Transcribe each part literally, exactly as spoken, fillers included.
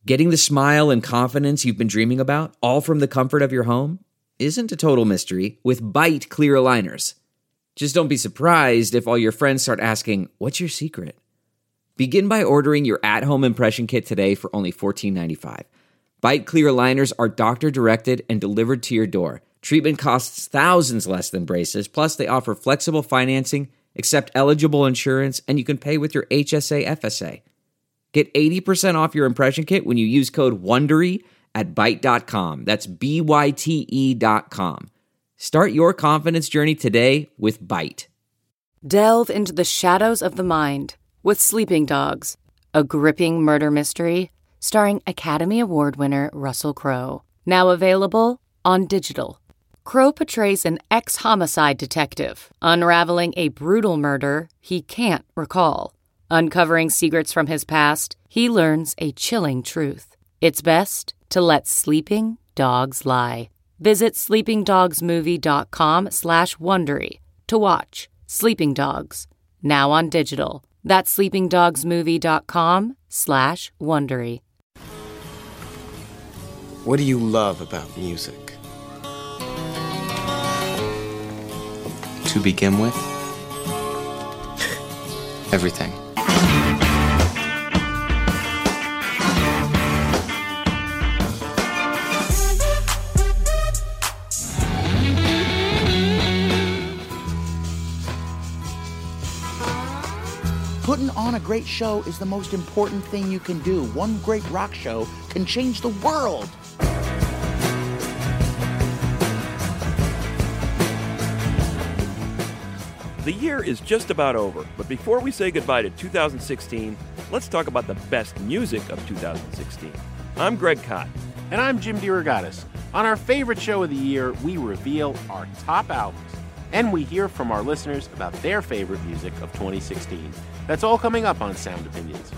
Getting the smile and confidence you've been dreaming about, all from the comfort of your home, isn't a total mystery with Byte clear aligners. Just don't be surprised if all your friends start asking, "What's your secret?" Begin by ordering your at-home impression kit today for only fourteen ninety-five. Byte clear aligners are doctor-directed and delivered to your door. Treatment costs thousands less than braces, plus they offer flexible financing, accept eligible insurance, and you can pay with your H S A F S A. Get eighty percent off your impression kit when you use code WONDERY at byte dot com. That's B Y T E dot com. Start your confidence journey today with Byte. Delve into the shadows of the mind with Sleeping Dogs, a gripping murder mystery starring Academy Award winner Russell Crowe. Now available on digital. Crowe portrays an ex-homicide detective unraveling a brutal murder he can't recall. Uncovering secrets from his past, he learns a chilling truth. It's best to let sleeping dogs lie. Visit sleepingdogsmovie.com slash Wondery to watch Sleeping Dogs, now on digital. That's sleepingdogsmovie.com slash Wondery. What do you love about music? To begin with, everything. Putting on a great show is the most important thing you can do. One great rock show can change the world. The year is just about over, but before we say goodbye to two thousand sixteen, let's talk about the best music of two thousand sixteen. I'm Greg Kot. And I'm Jim DeRogatis. On our favorite show of the year, we reveal our top albums, and we hear from our listeners about their favorite music of twenty sixteen. That's all coming up on Sound Opinions.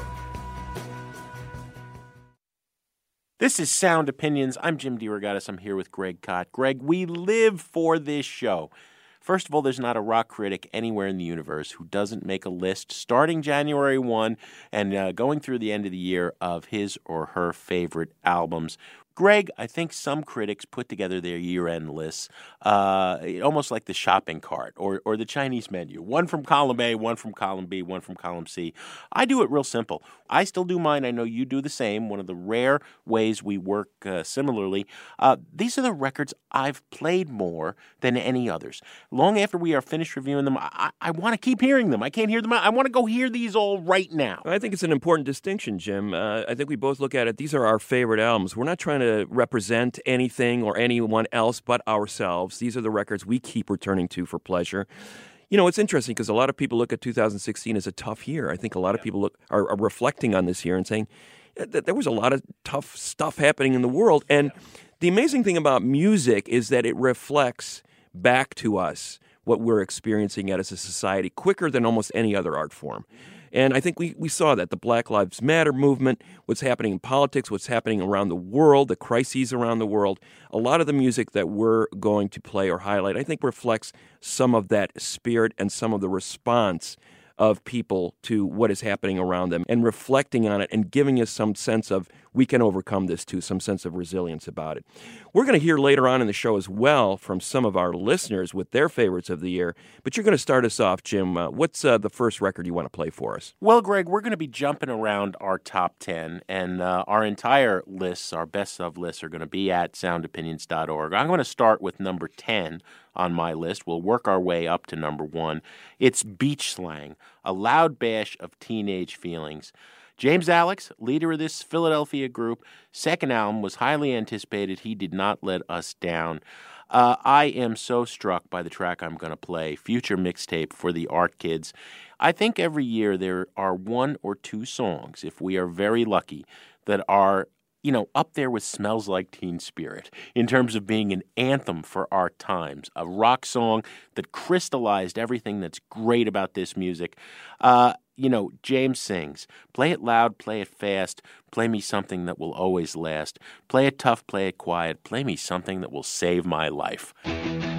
This is Sound Opinions. I'm Jim DeRogatis. I'm here with Greg Kot. Greg, we live for this show. First of all, there's not a rock critic anywhere in the universe who doesn't make a list starting January first and uh, going through the end of the year of his or her favorite albums. Greg, I think some critics put together their year-end lists uh, almost like the shopping cart or, or the Chinese menu. One from column A, one from column B, one from column C. I do it real simple. I still do mine. I know you do the same. One of the rare ways we work uh, similarly. Uh, these are the records I've played more than any others. Long after we are finished reviewing them, I, I want to keep hearing them. I can't hear them. I want to go hear these all right now. I think it's an important distinction, Jim. Uh, I think we both look at it. These are our favorite albums. We're not trying to represent anything or anyone else but ourselves. These are the records we keep returning to for pleasure. You know, it's interesting because a lot of people look at two thousand sixteen as a tough year. I think a lot of people look are, are reflecting on this year and saying that there was a lot of tough stuff happening in the world. And the amazing thing about music is that it reflects back to us what we're experiencing as a society quicker than almost any other art form. And I think we, we saw that, the Black Lives Matter movement, what's happening in politics, what's happening around the world, the crises around the world. A lot of the music that we're going to play or highlight, I think, reflects some of that spirit and some of the response of people to what is happening around them and reflecting on it and giving us some sense of we can overcome this too, some sense of resilience about it. We're going to hear later on in the show as well from some of our listeners with their favorites of the year, but you're going to start us off, Jim. Uh, what's uh, the first record you want to play for us? Well, Greg, we're going to be jumping around our top ten, and uh, our entire lists, our best of lists, are going to be at sound opinions dot org. I'm going to start with number ten on my list. We'll work our way up to number one. It's Beach Slang, a loud bash of teenage feelings. James Alex, leader of this Philadelphia group, second album was highly anticipated. He did not let us down. Uh, I am so struck by the track I'm going to play, Future Mixtape for the Art Kids. I think every year there are one or two songs, if we are very lucky, that are you know, up there with Smells Like Teen Spirit in terms of being an anthem for our times, a rock song that crystallized everything that's great about this music. Uh, you know, James sings, play it loud, play it fast, play me something that will always last. Play it tough, play it quiet, play me something that will save my life. Play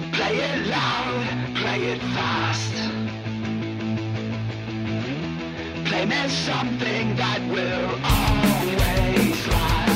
it loud, play it fast. Play me something that will always last.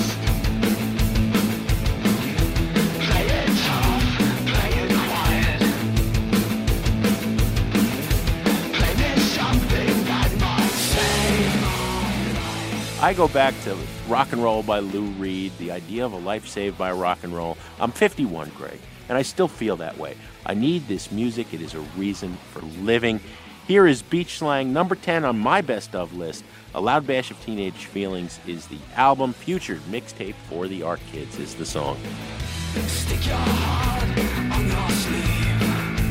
I go back to Rock and Roll by Lou Reed, the idea of a life saved by rock and roll. I'm fifty-one, Greg, and I still feel that way. I need this music. It is a reason for living. Here is Beach Slang, number ten on my best of list. A Loud Bash of Teenage Feelings is the album. Future Mixtape for the Art Kids is the song. Stick your heart on your sleeve.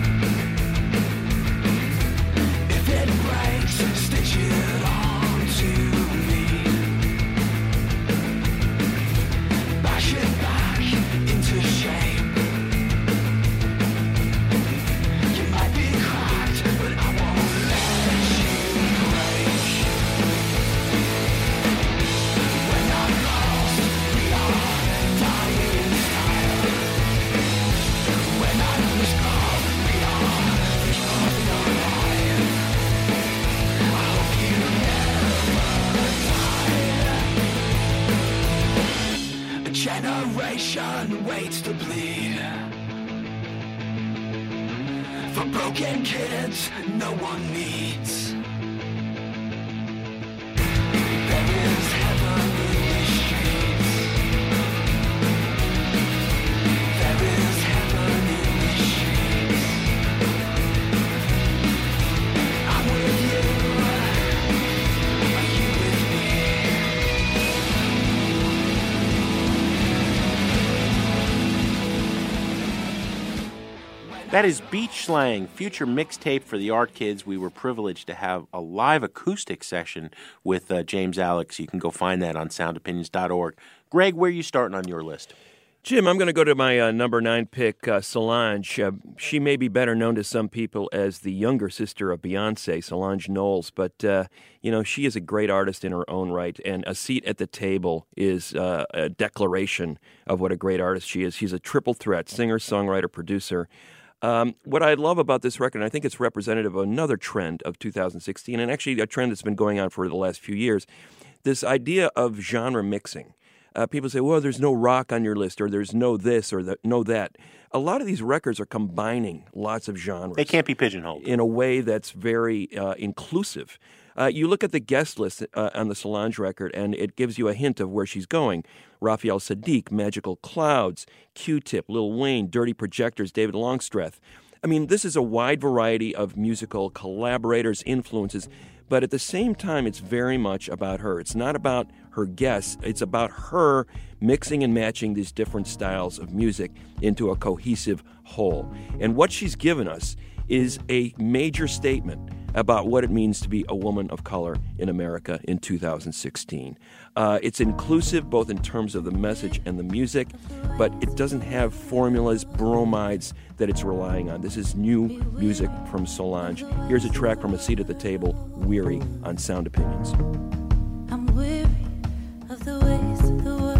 If it breaks, stitch it on to me. Bash it back into shape. You might be cracked, but I won't let you break. We're not lost, we are dying in style. We're not lose love, we are fish of the lion. I hope you never die. A generation waits to bleed. For broken kids, no one needs. There is heaven in the streets. There is heaven in the streets. I'm with you. Are you with me? That is Beach Slang, Future Mixtape for the Art Kids. We were privileged to have a live acoustic session with uh, James Alex. You can go find that on sound opinions dot org. Greg, where are you starting on your list? Jim, I'm going to go to my uh, number nine pick, uh, Solange. Uh, she may be better known to some people as the younger sister of Beyonce, Solange Knowles, but, uh, you know, she is a great artist in her own right, and A Seat at the Table is uh, a declaration of what a great artist she is. She's a triple threat, singer, songwriter, producer. Um, what I love about this record, and I think it's representative of another trend of two thousand sixteen, and actually a trend that's been going on for the last few years, this idea of genre mixing. Uh, people say, well, there's no rock on your list, or there's no this, or the, no that. A lot of these records are combining lots of genres. They can't be pigeonholed. In a way that's very uh, inclusive. Uh, you look at the guest list uh, on the Solange record, and it gives you a hint of where she's going. Raphael Saadiq, Magical Clouds, Q-Tip, Lil Wayne, Dirty Projectors, David Longstreth. I mean, this is a wide variety of musical collaborators, influences, but at the same time, it's very much about her. It's not about her guests. It's about her mixing and matching these different styles of music into a cohesive whole. And what she's given us is a major statement about what it means to be a woman of color in America in two thousand sixteen. Uh, it's inclusive both in terms of the message and the music, but it doesn't have formulas, bromides that it's relying on. This is new music from Solange. Here's a track from A Seat at the Table, Weary, on Sound Opinions. I'm weary of the ways of the world.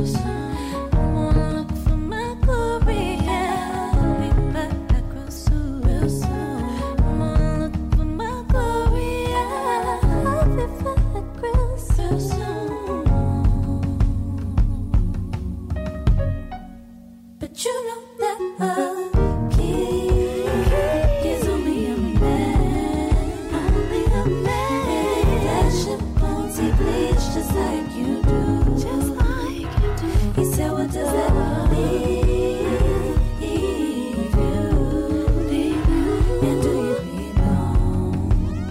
Soon. But you know that a king is only a man, only a man. That ship won't see bleach just like you do, just like you do. He said, what does that leave you? And do you belong?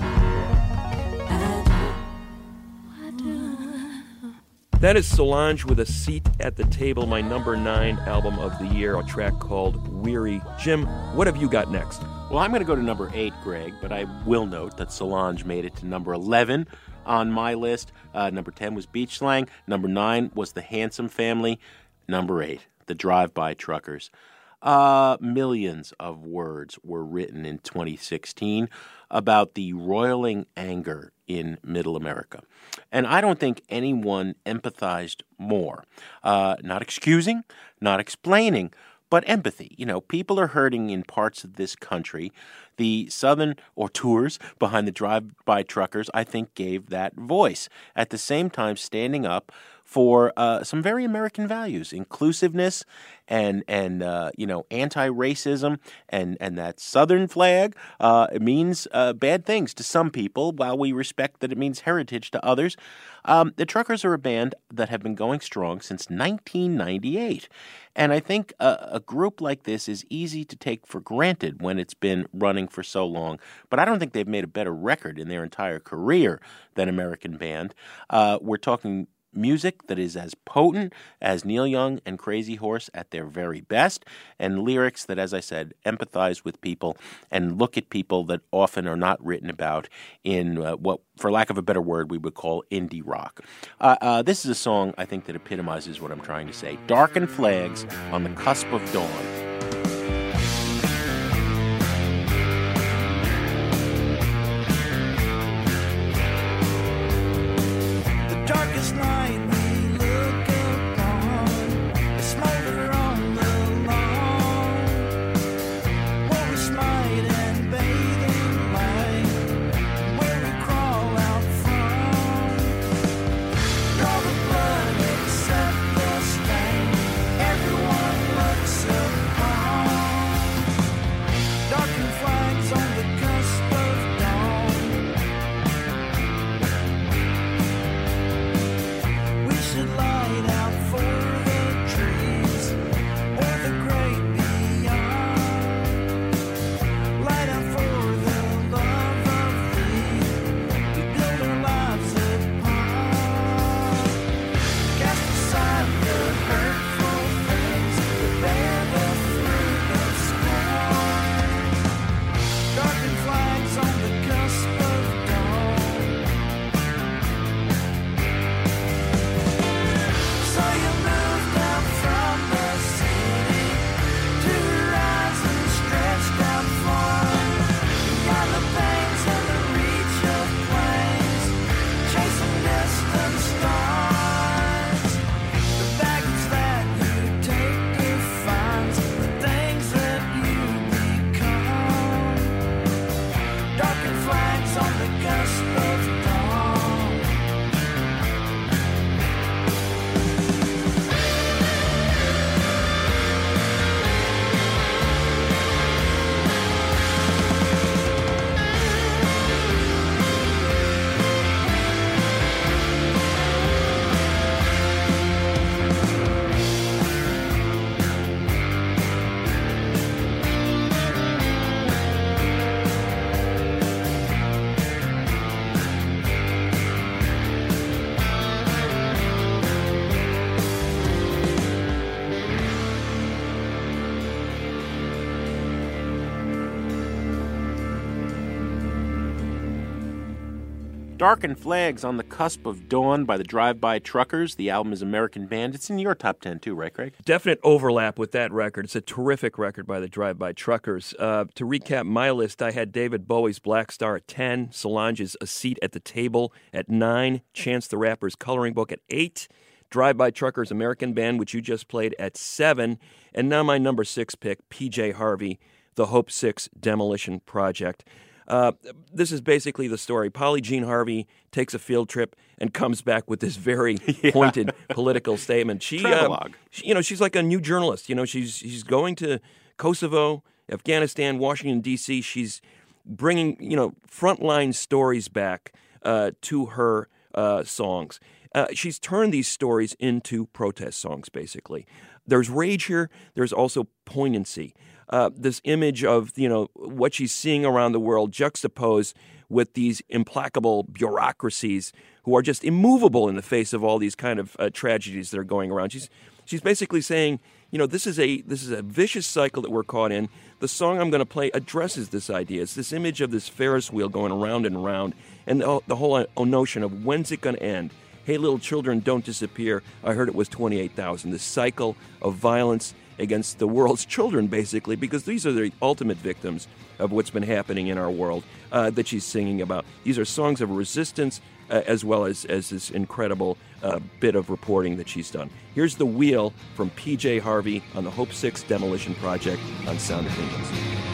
I do, I do. That is Solange with A Seat at the Table, my number nine album of the year, a track called Weary. Jim, what have you got next? Well, I'm going to go to number eight, Greg, but I will note that Solange made it to number eleven on my list. Uh, number ten was Beach Slang. Number nine was The Handsome Family. Number eight, The Drive-By Truckers. Uh, millions of words were written in twenty sixteen about the roiling anger in Middle America. And I don't think anyone empathized more. Uh, not excusing, not explaining, but empathy. You know, people are hurting in parts of this country. The Southern auteurs behind the drive-by truckers, I think, gave that voice. At the same time, standing up for uh, some very American values, inclusiveness and and uh, you know anti-racism, and and that Southern flag. Uh, it means uh, bad things to some people, while we respect that it means heritage to others. Um, the Truckers are a band that have been going strong since nineteen ninety-eight, and I think a, a group like this is easy to take for granted when it's been running for so long. But I don't think they've made a better record in their entire career than American Band. Uh, we're talking music that is as potent as Neil Young and Crazy Horse at their very best, and lyrics that, as I said, empathize with people and look at people that often are not written about in uh, what, for lack of a better word, we would call indie rock. Uh, uh, this is a song, I think, that epitomizes what I'm trying to say. Darkened Flags on the Cusp of Dawn. Darkest night we look upon, a smolder on the lawn, where we smite and bathe in light, where we crawl out from. Draw the blood except the stain, everyone looks upon. Darkened flags on the cusp of dawn. Should light out for the trees or the great beyond. Light out for the love of thee we build our lives upon. Cast aside the hurtful things that bear the fruit of scorn. Darkened flags on the cusp of dawn. So you moved out from the city to horizons stretched out far. Beyond the banks and the reach of plains, chasing distant stars. The baggage that you take defines the things that you become. Darkened flags on the cusp of dawn. Darkened Flags on the Cusp of Dawn by the Drive-By Truckers. The album is American Band. It's in your top ten too, right, Craig? Definite overlap with that record. It's a terrific record by the Drive-By Truckers. Uh, to recap my list, I had David Bowie's Black Star at ten, Solange's A Seat at the Table at nine, Chance the Rapper's Coloring Book at eight, Drive-By Truckers' American Band, which you just played, at seven, and now my number six pick, P J Harvey, The Hope Six Demolition Project. Uh, this is basically the story. Polly Jean Harvey takes a field trip and comes back with this very yeah. pointed political statement. She, uh, she, you know, she's like a new journalist. You know, she's she's going to Kosovo, Afghanistan, Washington D C. She's bringing you know frontline stories back uh, to her uh, songs. Uh, she's turned these stories into protest songs. Basically, there's rage here. There's also poignancy. Uh, this image of, you know, what she's seeing around the world juxtaposed with these implacable bureaucracies who are just immovable in the face of all these kind of uh, tragedies that are going around. She's she's basically saying, you know, this is a this is a vicious cycle that we're caught in. The song I'm going to play addresses this idea. It's this image of this Ferris wheel going around and around, and the, the whole uh, notion of when's it going to end? Hey, little children, don't disappear. I heard it was twenty-eight thousand. This cycle of violence against the world's children, basically, because these are the ultimate victims of what's been happening in our world uh, that she's singing about. These are songs of resistance uh, as well as, as this incredible uh, bit of reporting that she's done. Here's The Wheel from P J Harvey on the Hope six Demolition Project on Sound Opinions.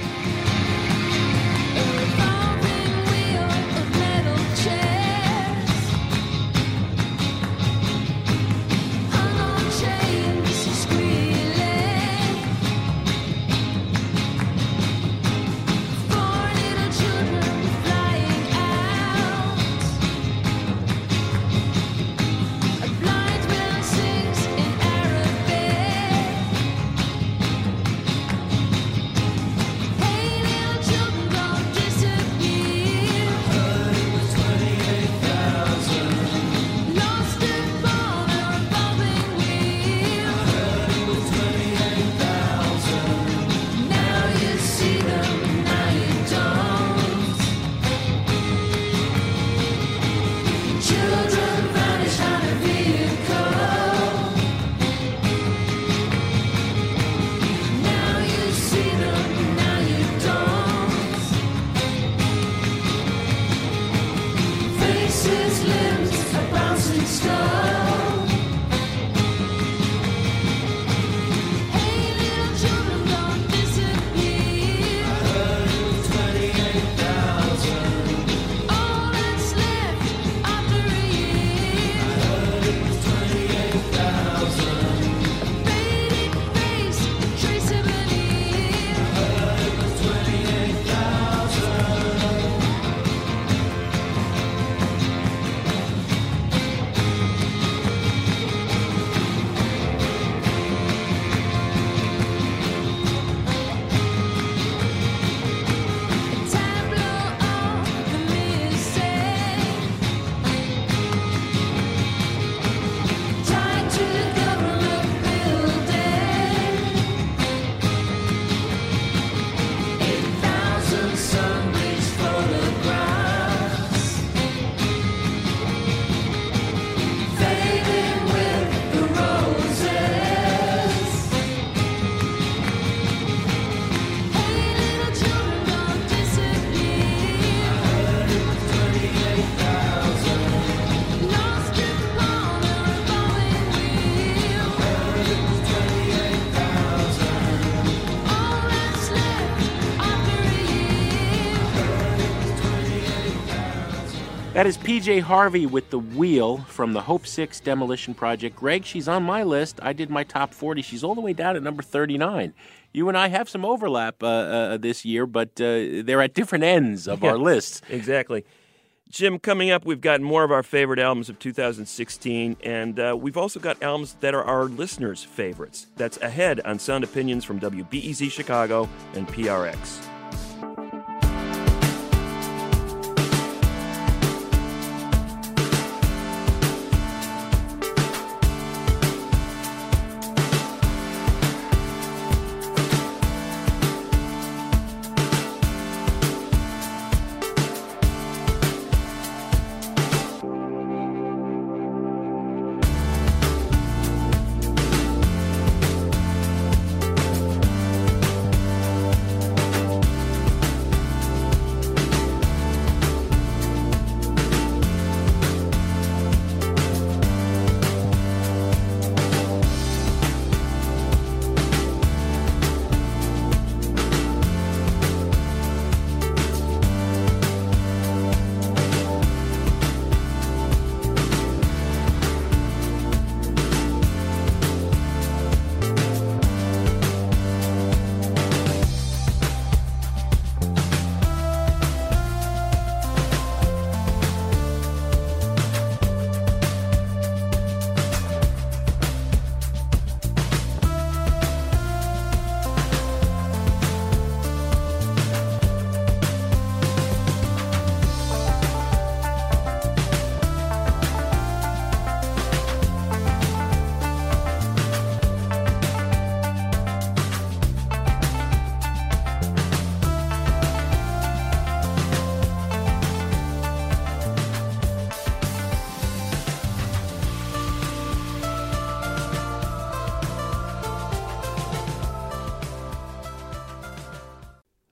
That is P J Harvey with The Wheel from the Hope six Demolition Project. Greg, she's on my list. I did my top forty. She's all the way down at number thirty-nine. You and I have some overlap uh, uh, this year, but uh, they're at different ends of yeah, our lists. Exactly. Jim, coming up, we've got more of our favorite albums of two thousand sixteen, and uh, we've also got albums that are our listeners' favorites. That's ahead on Sound Opinions from W B E Z Chicago and P R X.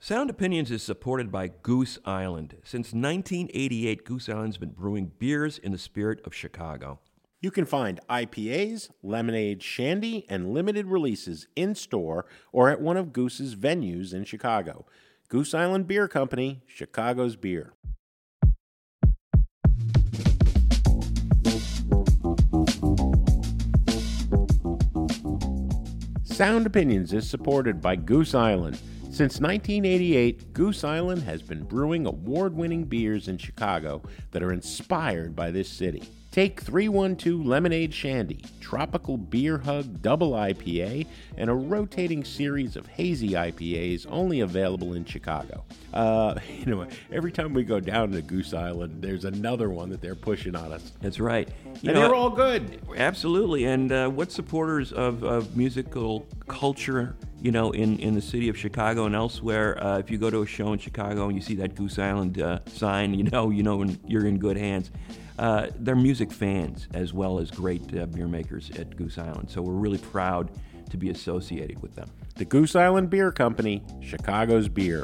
Sound Opinions is supported by Goose Island. Since nineteen eighty-eight, Goose Island's been brewing beers in the spirit of Chicago. You can find I P As, lemonade, shandy, and limited releases in-store or at one of Goose's venues in Chicago. Goose Island Beer Company, Chicago's beer. Sound Opinions is supported by Goose Island. Since nineteen eighty-eight, Goose Island has been brewing award-winning beers in Chicago that are inspired by this city. Take three one two Lemonade Shandy, Tropical Beer Hug Double I P A, and a rotating series of hazy I P As only available in Chicago. Uh, you know, every time we go down to Goose Island, there's another one that they're pushing on us. That's right. You and know, they're all good. Absolutely. And uh, what supporters of, of musical culture, you know, in, in the city of Chicago and elsewhere, uh, if you go to a show in Chicago and you see that Goose Island uh, sign, you know, you know when you're in good hands. Uh, they're music fans as well as great uh, beer makers at Goose Island. So we're really proud to be associated with them. The Goose Island Beer Company, Chicago's beer.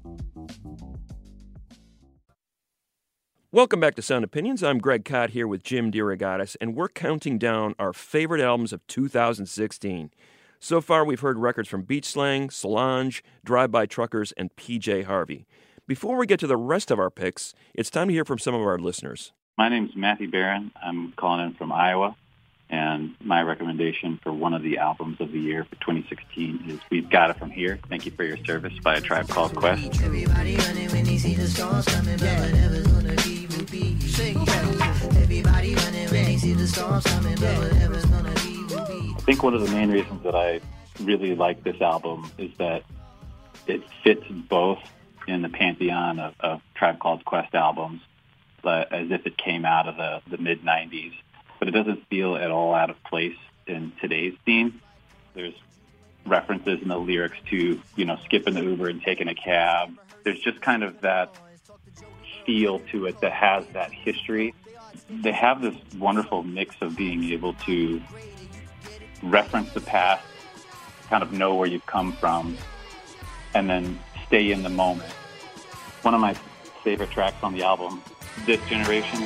Welcome back to Sound Opinions. I'm Greg Kot here with Jim DeRogatis, and we're counting down our favorite albums of two thousand sixteen. So far, we've heard records from Beach Slang, Solange, Drive-By Truckers, and P J Harvey. Before we get to the rest of our picks, it's time to hear from some of our listeners. My name's Matthew Barron. I'm calling in from Iowa, and my recommendation for one of the albums of the year for twenty sixteen is We've Got It From Here. Thank You For Your Service by A Tribe Called Quest. Everybody running when they see the storms coming, but whatever's gonna be will be. Everybody running when they see the storms coming, but whatever's gonna be will be. I think one of the main reasons that I really like this album is that it fits both in the pantheon of, of Tribe Called Quest albums, but as if it came out of the, the mid nineties. But it doesn't feel at all out of place in today's scene. There's references in the lyrics to, you know, skipping the Uber and taking a cab. There's just kind of that feel to it that has that history. They have this wonderful mix of being able to reference the past, kind of know where you've come from, and then stay in the moment. One of my favorite tracks on the album, This Generation.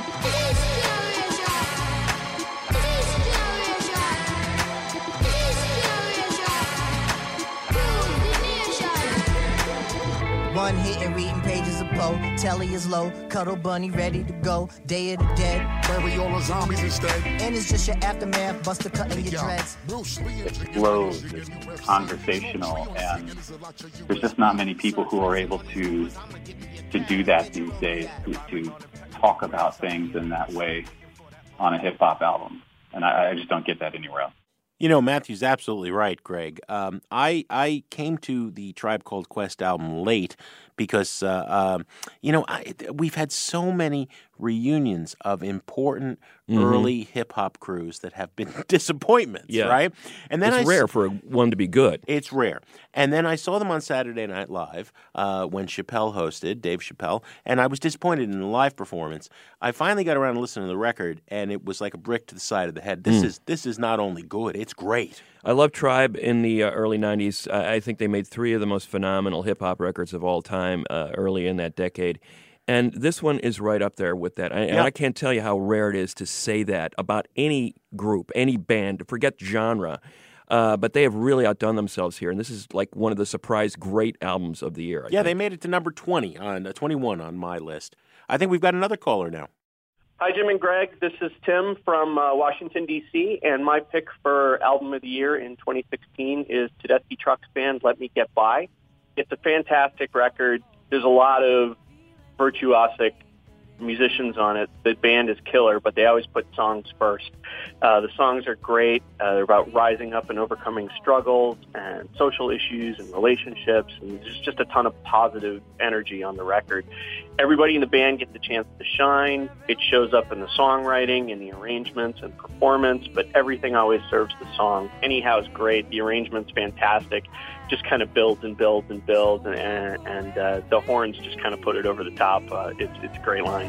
One hit and reading pages of Poe. Telly is low, cuddle bunny ready to go. Day of the dead, bury all the zombies instead. And it's just your aftermath, Buster cutting your dreads. It flows, it's conversational, and there's just not many people who are able to to do that these days, to, to talk about things in that way on a hip-hop album. And I, I just don't get that anywhere else. You know, Matthew's absolutely right, Greg. Um, I I came to the Tribe Called Quest album late because, uh, um, you know, I, we've had so many reunions of important mm-hmm. early hip-hop crews that have been disappointments, yeah. right? And then It's I, rare for one to be good. It's rare. And then I saw them on Saturday Night Live uh, when Chappelle hosted, Dave Chappelle, and I was disappointed in the live performance. I finally got around to listening to the record, and it was like a brick to the side of the head. This mm. is this is not only good, it's great. I love Tribe in the uh, early nineties. Uh, I think they made three of the most phenomenal hip-hop records of all time uh, early in that decade. And this one is right up there with that. I, and yeah. I can't tell you how rare it is to say that about any group, any band, forget genre. Uh, but they have really outdone themselves here. And this is like one of the surprise great albums of the year. I yeah, think. They made it to number twenty, on uh, twenty-one on my list. I think we've got another caller now. Hi, Jim and Greg. This is Tim from uh, Washington, D C, and my pick for Album of the Year in twenty sixteen is Tedeschi Trucks Band, Let Me Get By. It's a fantastic record. There's a lot of virtuosic musicians on it. The band is killer, but they always put songs first. Uh, the songs are great. Uh, they're about rising up and overcoming struggles and social issues and relationships, and there's just a ton of positive energy on the record. Everybody in the band gets a chance to shine. It shows up in the songwriting and the arrangements and performance, but everything always serves the song. Anyhow is great. The arrangement's fantastic. Just kind of builds and builds and builds, and, and uh, the horns just kind of put it over the top. Uh, it's, it's a great line.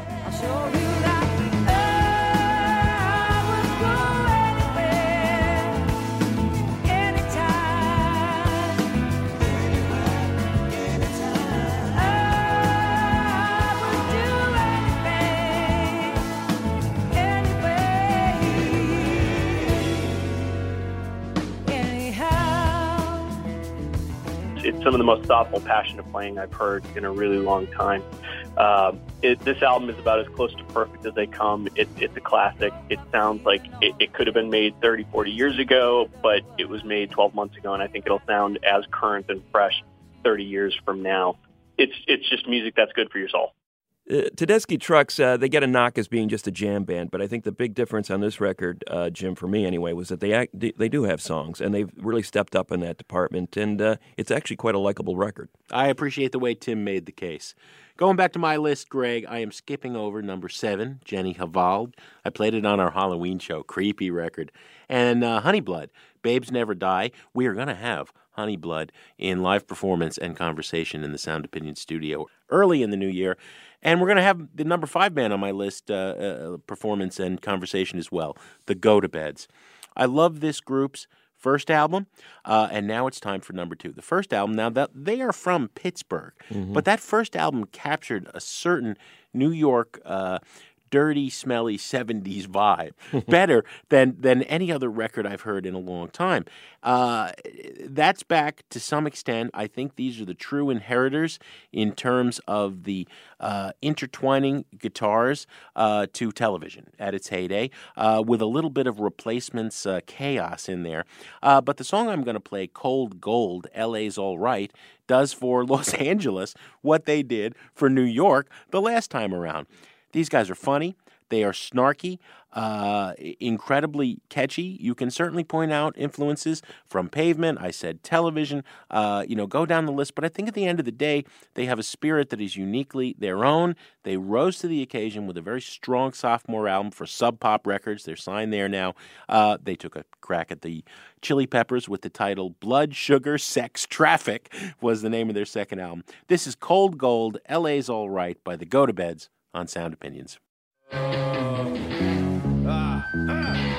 it's some of the most thoughtful, passionate playing I've heard in a really long time. Uh, it, this album is about as close to perfect as they come. It, it's a classic. It sounds like it, it could have been made thirty, forty years ago, but it was made twelve months ago, and I think it'll sound as current and fresh thirty years from now. It's it's just music that's good for your soul. Uh, Tedeschi Trucks, uh, they get a knock as being just a jam band, but I think the big difference on this record, uh, Jim, for me anyway, was that they act, they do have songs, and they've really stepped up in that department, and uh, it's actually quite a likable record. I appreciate the way Tim made the case. Going back to my list, Greg, I am skipping over number seven, Jenny Havald. I played it on our Halloween show, creepy record. And uh, Honeyblood, Babes Never Die. We are going to have Honeyblood in live performance and conversation in the Sound Opinion studio early in the new year. And we're going to have the number five band on my list, uh, uh, performance and conversation as well, the Gotobeds. I love this group's first album, uh, and now it's time for number two. The first album, now that they are from Pittsburgh, mm-hmm. but that first album captured a certain New York uh, dirty, smelly seventies vibe better than than any other record I've heard in a long time. Uh, that's back to some extent. I think these are the true inheritors in terms of the uh, intertwining guitars uh, to television at its heyday, uh, with a little bit of replacements uh, chaos in there. Uh, but the song I'm going to play, Cold Gold, L A's All Right, does for Los Angeles what they did for New York the last time around. These guys are funny. They are snarky, uh, incredibly catchy. You can certainly point out influences from Pavement. I said television. Uh, you know, go down the list. But I think at the end of the day, they have a spirit that is uniquely their own. They rose to the occasion with a very strong sophomore album for Sub Pop Records. They're signed there now. Uh, they took a crack at the Chili Peppers with the title Blood, Sugar, Sex, Traffic was the name of their second album. This is Cold Gold, L A's All Right by the Gotobeds on Sound Opinions. Ah, ah.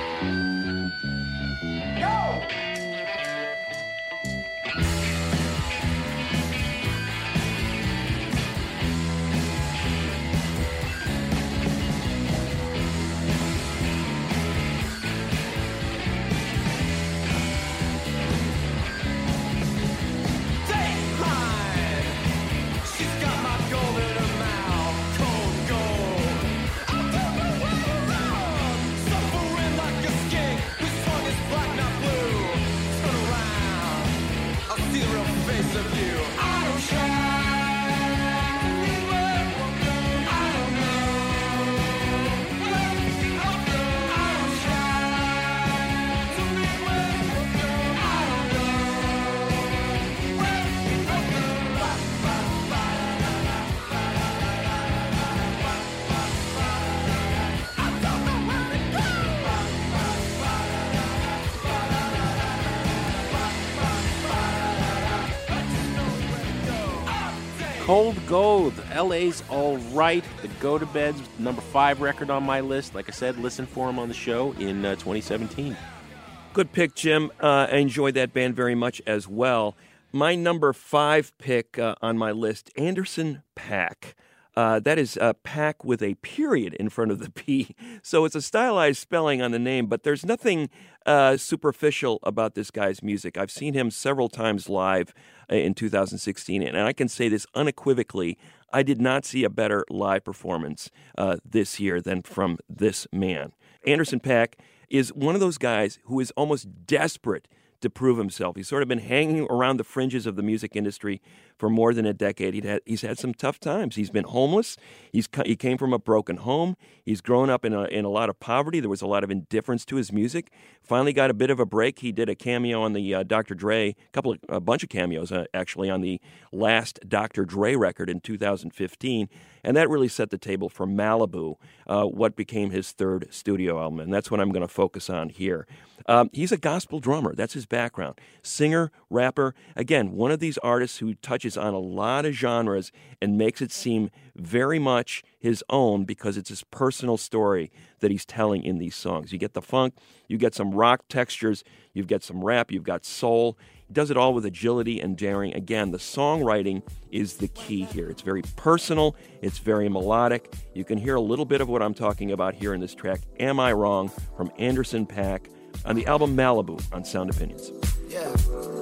Cold Gold, L A's All Right, the Gotobeds, number five record on my list. Like I said, listen for them on the show in uh, twenty seventeen. Good pick, Jim. Uh, I enjoyed that band very much as well. My number five pick uh, on my list, Anderson .Paak. Uh, that is uh, Pack with a period in front of the P. So it's a stylized spelling on the name, but there's nothing uh, superficial about this guy's music. I've seen him several times live uh, in two thousand sixteen, and I can say this unequivocally. I did not see a better live performance uh, this year than from this man. Anderson .Paak is one of those guys who is almost desperate to prove himself. He's sort of been hanging around the fringes of the music industry for more than a decade. He'd had, he's had some tough times. He's been homeless. He's He came from a broken home. He's grown up in a, in a lot of poverty. There was a lot of indifference to his music. Finally got a bit of a break. He did a cameo on the uh, Doctor Dre, a couple of, a bunch of cameos uh, actually on the last Doctor Dre record in two thousand fifteen. And that really set the table for Malibu, uh, what became his third studio album. And that's what I'm going to focus on here. Um, he's a gospel drummer. That's his background. Singer, rapper. Again, one of these artists who touches on a lot of genres and makes it seem very much his own because it's his personal story that he's telling in these songs. You get the funk, you get some rock textures, you've got some rap, you've got soul. He does it all with agility and daring. Again, the songwriting is the key here. It's very personal. It's very melodic. You can hear a little bit of what I'm talking about here in this track, Am I Wrong, from Anderson .Paak on the album Malibu on Sound Opinions. Yeah.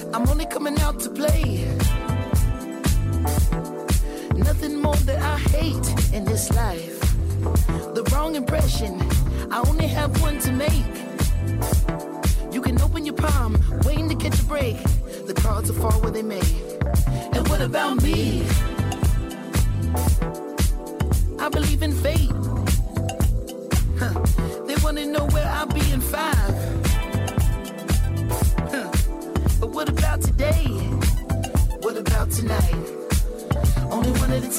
I'm only coming out to play. Nothing more that I hate in this life. The wrong impression, I only have one to make. You can open your palm, waiting to catch a break. The cards will fall where they may. And what about me? I believe in fate. Huh. They wanna know where I'll be in five. Huh. But what about today? What about tonight? Only one at a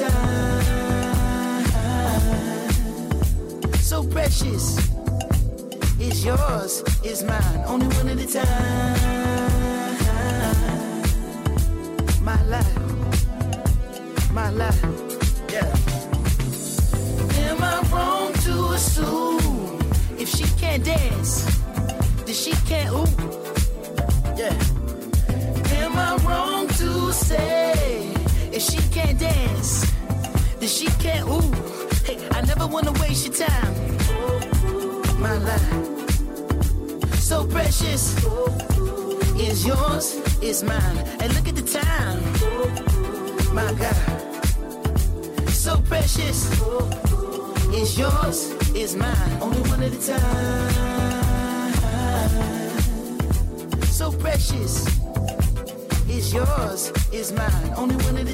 time. So precious. It's yours, it's mine. Only one at a time. My life. My life. Yeah. Am I wrong to assume if she can't dance, then she can't ooh? Yeah. Am I wrong to say if she can't dance, then she can't ooh? Hey, I never wanna waste your time. My life, so precious, is yours, is mine. And look at the time. My God, so precious. It's yours, it's mine. Only one at a time. So precious. It's yours, it's mine. Only one at a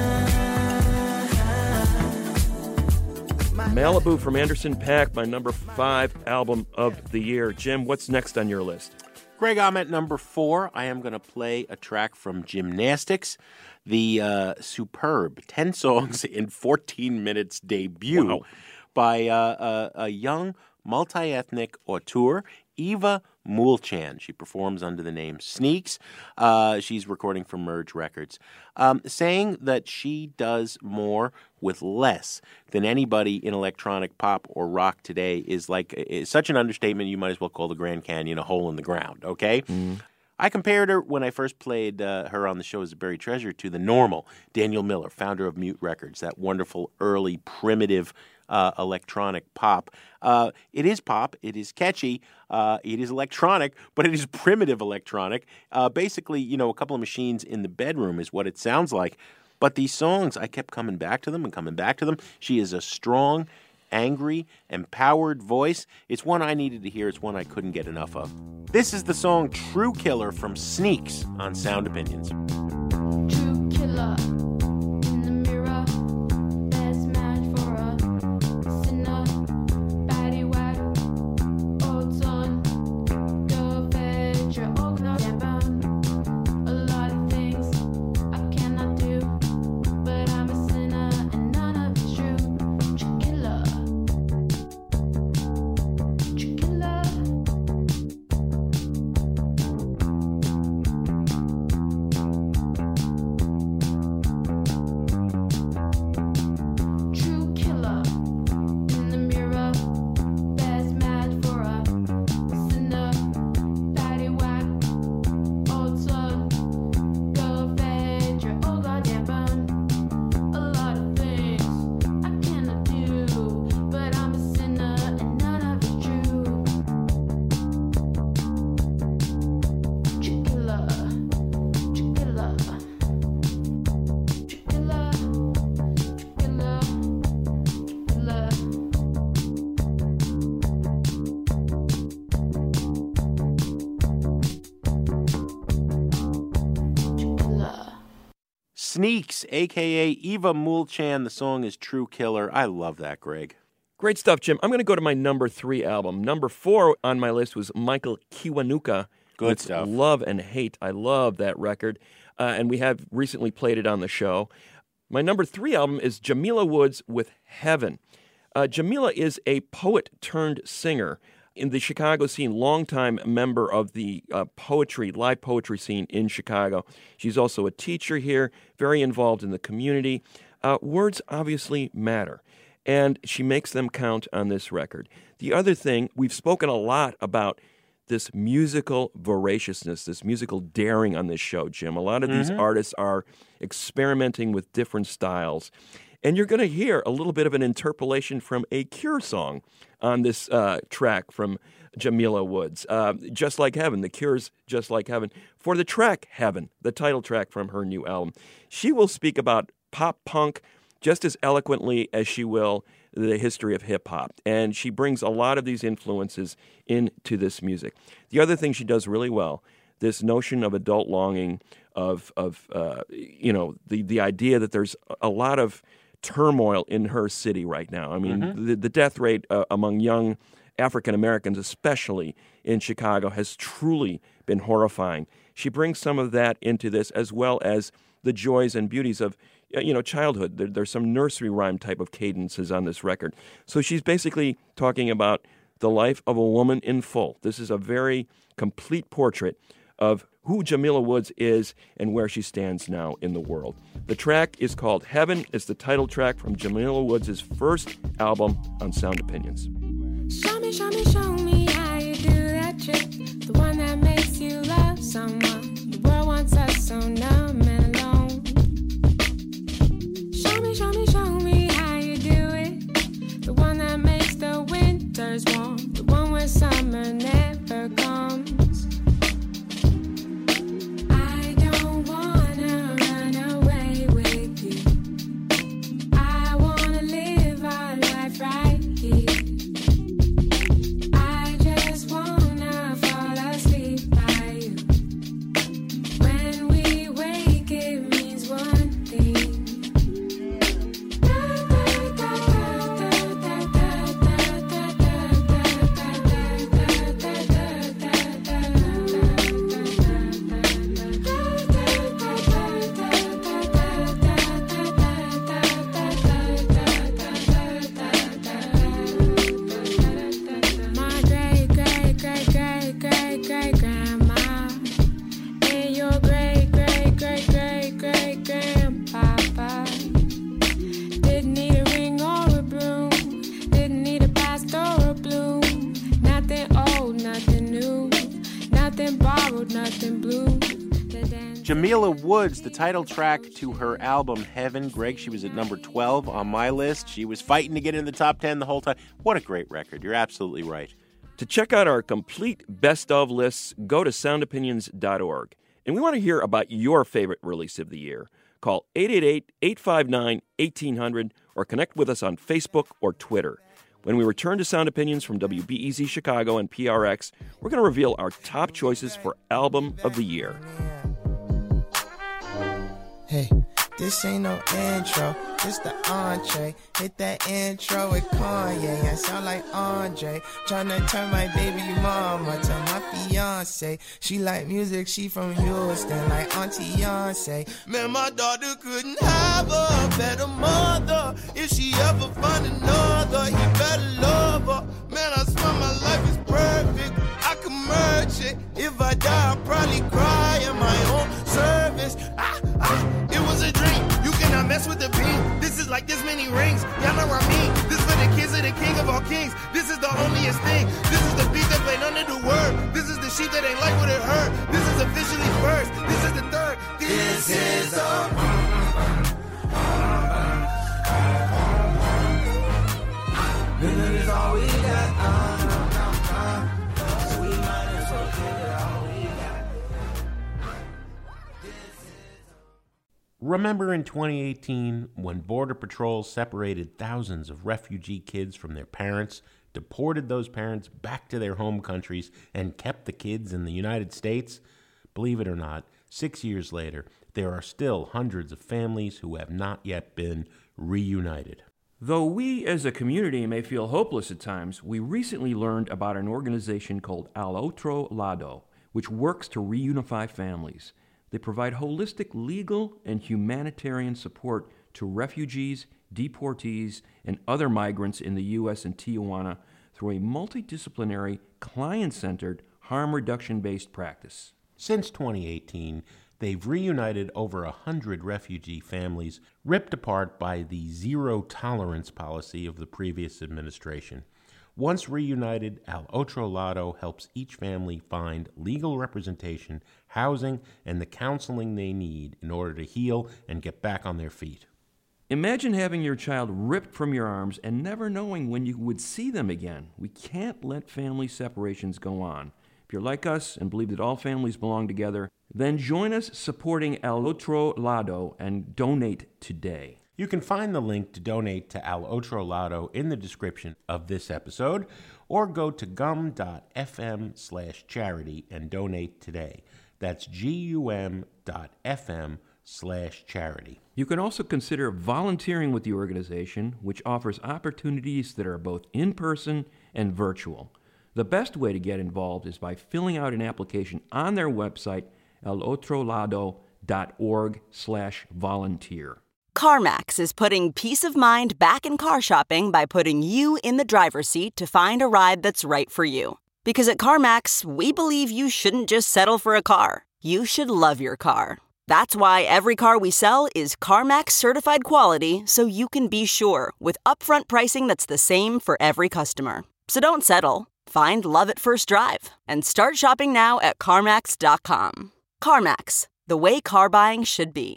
time. Malibu from Anderson .Paak, my number five album of the year. Jim, what's next on your list? Greg, I'm at number four. I am going to play a track from Gymnastics, the uh, superb ten songs in fourteen minutes debut. Wow. By uh, a, a young multi-ethnic auteur, Eva Moolchan. She performs under the name Sneaks. Uh, she's recording for Merge Records, um, saying that she does more with less than anybody in electronic pop or rock today is like is such an understatement. You might as well call the Grand Canyon a hole in the ground. Okay. Mm. I compared her when I first played uh, her on the show as a buried treasure to the Normal, Daniel Miller, founder of Mute Records, that wonderful early primitive uh, electronic pop. Uh, it is pop. It is catchy. Uh, it is electronic, but it is primitive electronic. Uh, basically, you know, a couple of machines in the bedroom is what it sounds like. But these songs, I kept coming back to them and coming back to them. She is a strong, angry, empowered voice. It's one I needed to hear. It's one I couldn't get enough of. This is the song True Killer from Sneaks on Sound Opinions. True killer in the mirror, best match for a sinner, baddie whack, old son, go fetch your old clock and burn. A lot of things I cannot do, but I'm a sinner and none of it's true. True killer. True killer. True killer in the mirror, best match for a sinner, baddie whack, old son, go fetch your old goddamn bone. A lot of things I cannot do, but I'm a sinner and none of it's true. True killer, true killer, true killer, true killer, killer. True killer. Sneaks, a k a. Eva Moolchan. The song is True Killer. I love that, Greg. Great stuff, Jim. I'm going to go to my number three album. Number four on my list was Michael Kiwanuka. Good with stuff. Love and Hate. I love that record. Uh, and we have recently played it on the show. My number three album is Jamila Woods with Heaven. Uh, Jamila is a poet turned singer in the Chicago scene, longtime member of the uh, poetry, live poetry scene in Chicago. She's also a teacher here, very involved in the community. Uh, words obviously matter, and she makes them count on this record. The other thing, we've spoken a lot about this musical voraciousness, this musical daring on this show, Jim. A lot of these Mhm. artists are experimenting with different styles. And you're going to hear a little bit of an interpolation from a Cure song on this uh, track from Jamila Woods. Uh, Just Like Heaven, The Cure's Just Like Heaven. For the track Heaven, the title track from her new album, she will speak about pop punk just as eloquently as she will the history of hip-hop. And she brings a lot of these influences into this music. The other thing she does really well, this notion of adult longing, of, of uh, you know, the, the idea that there's a lot of turmoil in her city right now. I mean, mm-hmm. the, the death rate uh, among young African Americans, especially in Chicago, has truly been horrifying. She brings some of that into this, as well as the joys and beauties of, you know, childhood. There, there's some nursery rhyme type of cadences on this record. So she's basically talking about the life of a woman in full. This is a very complete portrait of who Jamila Woods is and where she stands now in the world. The track is called Heaven. It's the title track from Jamila Woods' first album on Sound Opinions. Show me, show me, show me how you do that trick. The one that makes you love someone. The world wants us so numb and alone. Show me, show me, show me how you do it. The one that makes the winters warm. The one where summer never comes. I don't wanna run away with you. I wanna live our life right here. I just wanna fall asleep by you. When we wake, it means one thing. My great, great, great, great, great, great grandma and your great, great, great, great, great grandpapa didn't need a ring or a broom, didn't need a past or a bloom. Nothing old, nothing new, nothing borrowed, nothing blue. Jamila Woods, the title track to her album Heaven. Greg, she was at number twelve on my list. She was fighting to get in the top ten the whole time. What a great record. You're absolutely right. To check out our complete best of lists, go to sound opinions dot org. And we want to hear about your favorite release of the year. Call eight eight eight, eight five nine, one eight zero zero or connect with us on Facebook or Twitter. When we return to Sound Opinions from W B E Z Chicago and P R X, we're going to reveal our top choices for Album of the Year. Hey, this ain't no intro, this the entree. Hit that intro with Kanye, I sound like Andre. Tryna turn my baby mama to my fiance. She like music, she from Houston, like Auntie Beyonce. Man, my daughter couldn't have a better mother. If she ever find another, he better love her. Man, I swear my life is perfect, I can merge it. If I die, I'll probably cry in my own service. Ah, ah, it was a dream, you cannot mess with the beam. This is like this many rings, y'all know what I mean. This for the kids of the king of all kings. This is the onlyest thing. This is the beat that played under the word. This is the sheep that ain't like what it heard. This is officially first, this is the third. This, this is the Villain is all we got. Uh, uh, uh. So we might as well give it all we got. Remember in twenty eighteen when Border Patrol separated thousands of refugee kids from their parents, deported those parents back to their home countries, and kept the kids in the United States? Believe it or not, six years later, there are still hundreds of families who have not yet been reunited. Though we as a community may feel hopeless at times, we recently learned about an organization called Al Otro Lado, which works to reunify families. They provide holistic legal and humanitarian support to refugees, deportees, and other migrants in the U S and Tijuana through a multidisciplinary, client-centered, harm reduction-based practice. Since twenty eighteen, they've reunited over a hundred refugee families ripped apart by the zero-tolerance policy of the previous administration. Once reunited, Al Otro Lado helps each family find legal representation, housing, and the counseling they need in order to heal and get back on their feet. Imagine having your child ripped from your arms and never knowing when you would see them again. We can't let family separations go on. If you're like us and believe that all families belong together, then join us supporting El Otro Lado and donate today. You can find the link to donate to Al Otro Lado in the description of this episode, or go to gum.fm slash charity and donate today. That's G-U-M dot F-M slash charity. You can also consider volunteering with the organization, which offers opportunities that are both in-person and virtual. The best way to get involved is by filling out an application on their website, elotrolado.org slash volunteer. CarMax is putting peace of mind back in car shopping by putting you in the driver's seat to find a ride that's right for you. Because at CarMax, we believe you shouldn't just settle for a car. You should love your car. That's why every car we sell is CarMax certified quality, so you can be sure with upfront pricing that's the same for every customer. So don't settle. Find love at first drive and start shopping now at CarMax dot com. CarMax, the way car buying should be.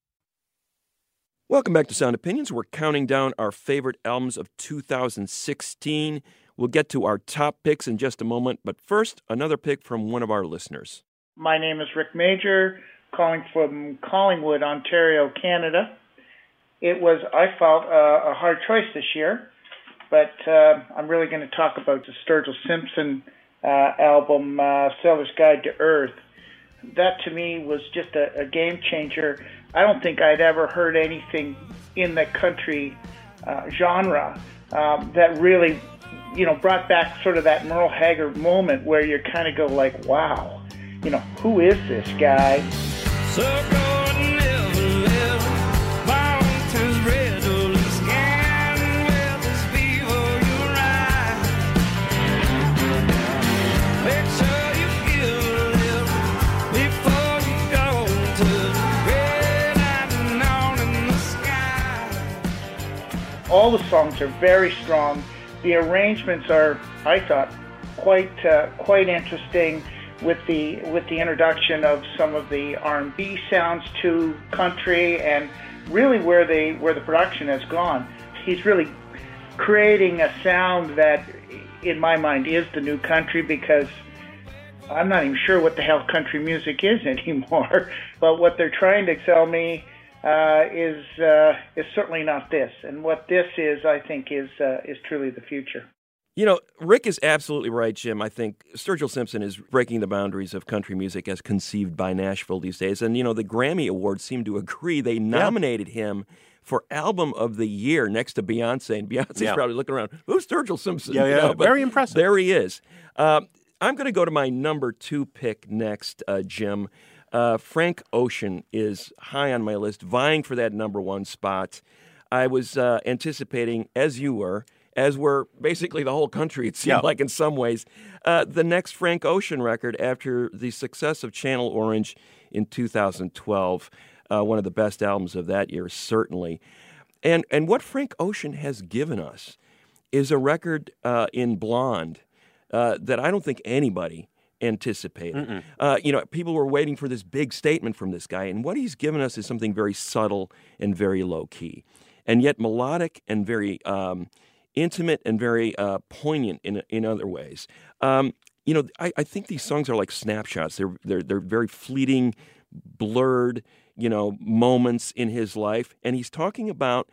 Welcome back to Sound Opinions. We're counting down our favorite albums of two thousand sixteen. We'll get to our top picks in just a moment, but first, another pick from one of our listeners. My name is Rick Major, calling from Collingwood, Ontario, Canada. It was, I felt, uh, a hard choice this year, but uh, I'm really going to talk about the Sturgill Simpson uh, album, uh, Sailor's Guide to Earth. That, to me, was just a, a game changer. I don't think I'd ever heard anything in the country uh, genre um, that really, you know, brought back sort of that Merle Haggard moment where you kind of go like, wow, you know, who is this guy? So go and live, live, mountains red, the sky with this fever you ride. Make sure you feel live before you go to red and on in the sky. All the songs are very strong. The arrangements are, I thought, quite uh, quite interesting. With the with the introduction of some of the R and B sounds to country, and really where they where the production has gone, he's really creating a sound that, in my mind, is the new country. Because I'm not even sure what the hell country music is anymore. But what they're trying to sell me uh, is uh, is certainly not this. And what this is, I think, is uh, is truly the future. You know, Rick is absolutely right, Jim. I think Sturgill Simpson is breaking the boundaries of country music as conceived by Nashville these days. And, you know, the Grammy Awards seem to agree. They nominated yeah. him for Album of the Year next to Beyonce. And Beyonce's yeah. probably looking around, who's Sturgill Simpson? Yeah, yeah, you know, very impressive. There he is. Uh, I'm going to go to my number two pick next, uh, Jim. Uh, Frank Ocean is high on my list, vying for that number one spot. I was uh, anticipating, as you were, as were basically the whole country, it seemed yeah. like in some ways, uh, the next Frank Ocean record after the success of Channel Orange in two thousand twelve, uh, one of the best albums of that year, certainly. And and what Frank Ocean has given us is a record uh, in Blonde uh, that I don't think anybody anticipated. Uh, you know, people were waiting for this big statement from this guy, and what he's given us is something very subtle and very low-key, and yet melodic and very... Um, intimate and very uh, poignant in in other ways. Um, you know, I, I think these songs are like snapshots. They're they're they're very fleeting, blurred, you know, moments in his life, and he's talking about.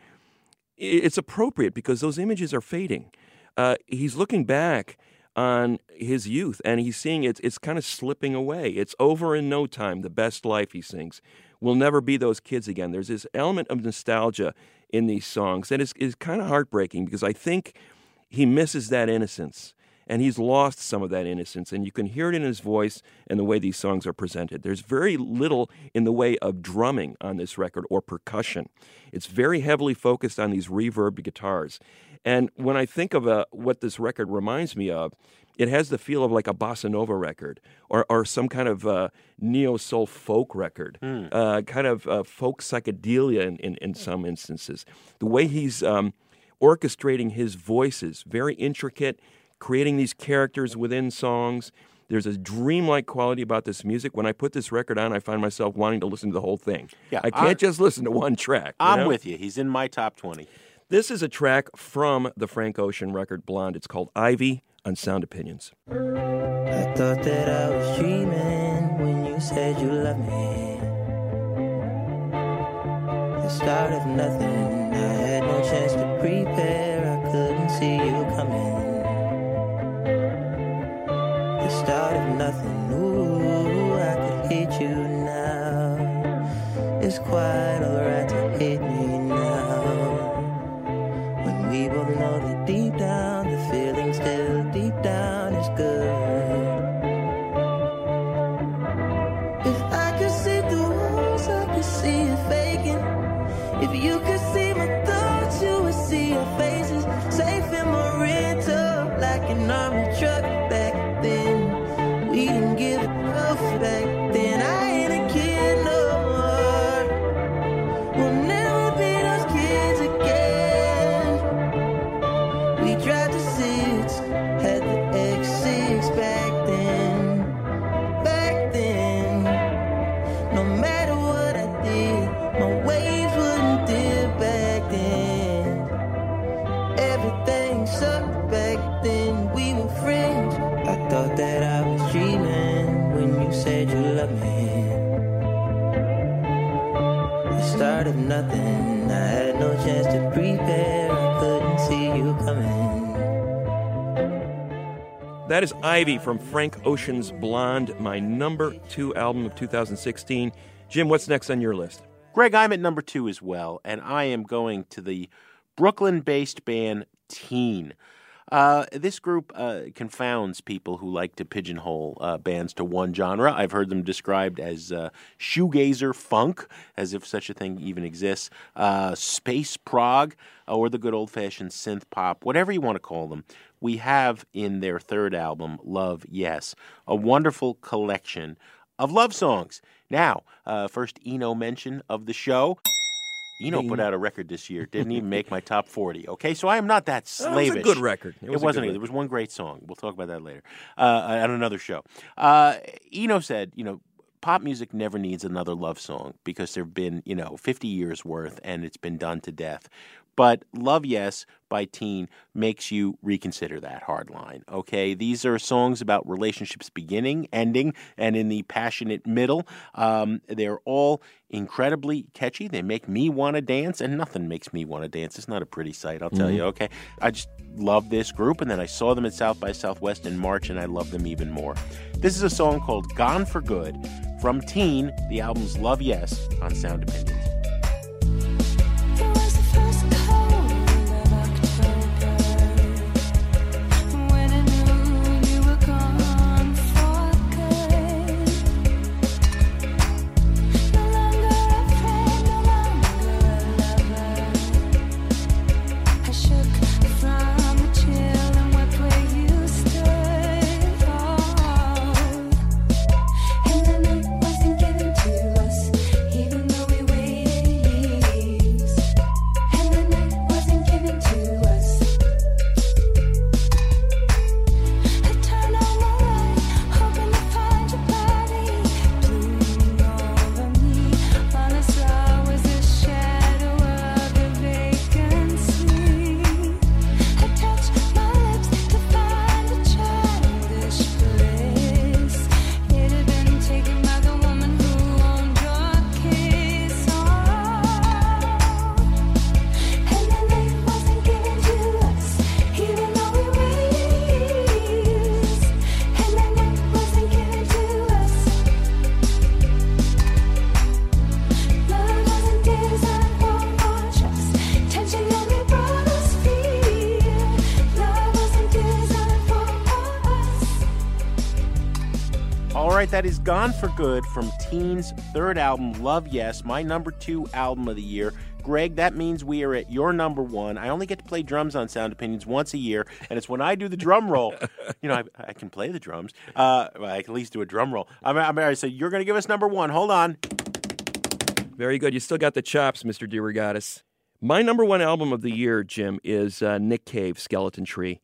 It's appropriate because those images are fading. Uh, he's looking back on his youth, and he's seeing it's it's kind of slipping away. It's over in no time. The best life, he sings. We'll never be those kids again. There's this element of nostalgia in these songs that is, is kind of heartbreaking because I think he misses that innocence, and he's lost some of that innocence, and you can hear it in his voice and the way these songs are presented. There's very little in the way of drumming on this record or percussion. It's very heavily focused on these reverbed guitars. And when I think of a, what this record reminds me of, it has the feel of like a bossa nova record or, or some kind of uh, neo-soul folk record, mm. uh, kind of uh, folk psychedelia in, in, in some instances. The way he's um, orchestrating his voices, very intricate, creating these characters within songs, There's a dreamlike quality about this music. When I put this record on, I find myself wanting to listen to the whole thing. Yeah, I can't I- just listen to one track. you I'm know? with you. He's in my top twenty. This is a track from the Frank Ocean record Blonde. It's called Ivy on Sound Opinions. I thought that I was dreaming when you said you loved me. The start of nothing, I had no chance to prepare, I couldn't see you coming. The start of nothing, ooh, I could hate you now. It's quite alright to hate me now. When we both know that deep down, the feeling still deep down is good. If I could see through walls, I could see you faking. If you could see my thoughts, you would see your faces. Safe in my rental, like an army truck back then. We didn't give enough back then. I ain't a kid no more. We'll never be those kids again. We tried to six, had the X six back then. Back then, no matter what I did, my waves wouldn't dip back then. Everything sucked back then, we were friends. I thought that I was dreaming when you said you loved me. The start of nothing, I had no chance to prepare, I couldn't see you coming. That is Ivy from Frank Ocean's Blonde, my number two album of two thousand sixteen. Jim, what's next on your list? Greg, I'm at number two as well, and I am going to the Brooklyn-based band Teen. Uh, this group uh, confounds people who like to pigeonhole uh, bands to one genre. I've heard them described as uh, shoegazer funk, as if such a thing even exists, uh, space prog, or the good old-fashioned synth pop, whatever you want to call them. We have in their third album, Love Yes, a wonderful collection of love songs. Now, uh, first Eno mention of the show. Eno put out a record this year. Didn't even make my top forty. Okay, so I am not that slavish. It was a good record. It, It was a wasn't good either. There was one great song. We'll talk about that later uh, on another show. Uh, Eno said, you know, pop music never needs another love song because there have been, you know, fifty years worth and it's been done to death. But Love Yes by Teen makes you reconsider that hard line, okay? These are songs about relationships beginning, ending, and in the passionate middle. Um, they're all incredibly catchy. They make me want to dance, and nothing makes me want to dance. It's not a pretty sight, I'll tell Mhm. you, okay? I just love this group, and then I saw them at South by Southwest in March, and I love them even more. This is a song called Gone for Good from Teen, the album's Love Yes on Sound Opinions. That is Gone for Good from Teen's third album, Love Yes, my number two album of the year. Greg, that means we are at your number one. I only get to play drums on Sound Opinions once a year, and it's when I do the drum roll. You know, I, I can play the drums. Uh, I can at least do a drum roll. I'm, I'm, I say, you're going to give us number one. Hold on. Very good. You still got the chops, Mister DeRogatis. My number one album of the year, Jim, is uh, Nick Cave, Skeleton Tree.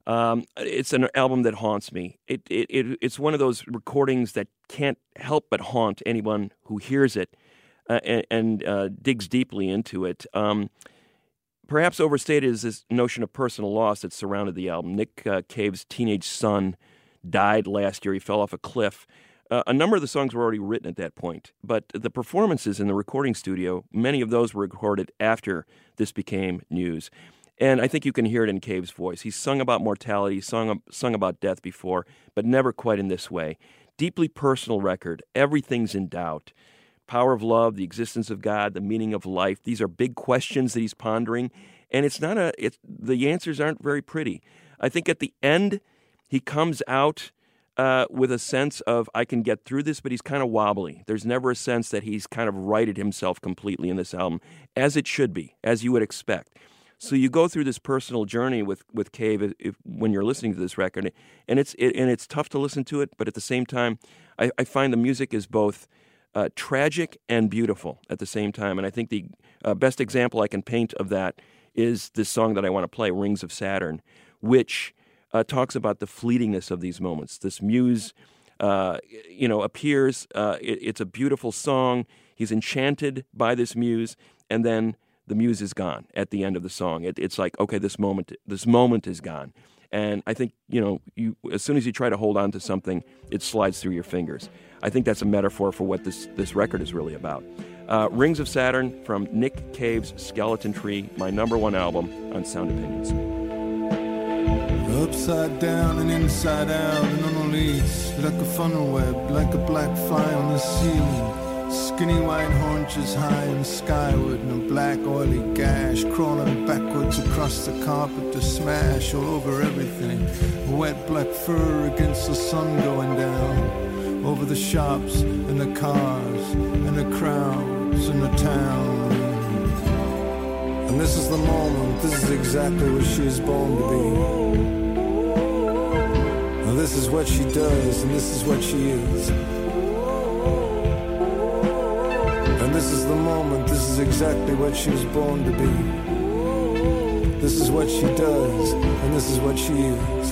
Um, it's an album that haunts me. It, it, it It's one of those recordings that can't help but haunt anyone who hears it uh, and, and uh, digs deeply into it. Um, perhaps overstated is this notion of personal loss that surrounded the album. Nick uh, Cave's teenage son died last year. He fell off a cliff. Uh, a number of the songs were already written at that point, but the performances in the recording studio, many of those were recorded after this became news. And I think you can hear it in Cave's voice. He's sung about mortality, sung, sung about death before, but never quite in this way. Deeply personal record. Everything's in doubt. Power of love, the existence of God, the meaning of life. These are big questions that he's pondering, and it's not a. It's, the answers aren't very pretty. I think at the end, he comes out Uh, with a sense of, I can get through this, but he's kind of wobbly. There's never a sense that he's kind of righted himself completely in this album, as it should be, as you would expect. So you go through this personal journey with, with Cave if, if, when you're listening to this record, and it's it, and it's tough to listen to it, but at the same time, I, I find the music is both uh, tragic and beautiful at the same time. And I think the uh, best example I can paint of that is this song that I want to play, Rings of Saturn, which Uh, talks about the fleetingness of these moments. This muse, uh, you know, appears. Uh, it, it's a beautiful song. He's enchanted by this muse, and then the muse is gone at the end of the song. It, it's like, okay, this moment, this moment is gone. And I think, you know, you as soon as you try to hold on to something, it slides through your fingers. I think that's a metaphor for what this this record is really about. Uh, Rings of Saturn from Nick Cave's Skeleton Tree, my number one album on Sound Opinions. Upside down and inside out and on a leash, like a funnel web, like a black fly on the ceiling. Skinny white haunches high and skyward, and a black oily gash crawling backwards across the carpet to smash all over everything. A wet black fur against the sun going down, over the shops and the cars and the crowds and the town. And this is the moment, this is exactly what she is born to be. And this is what she does, and this is what she is. And this is the moment, this is exactly what she was born to be. This is what she does, and this is what she is.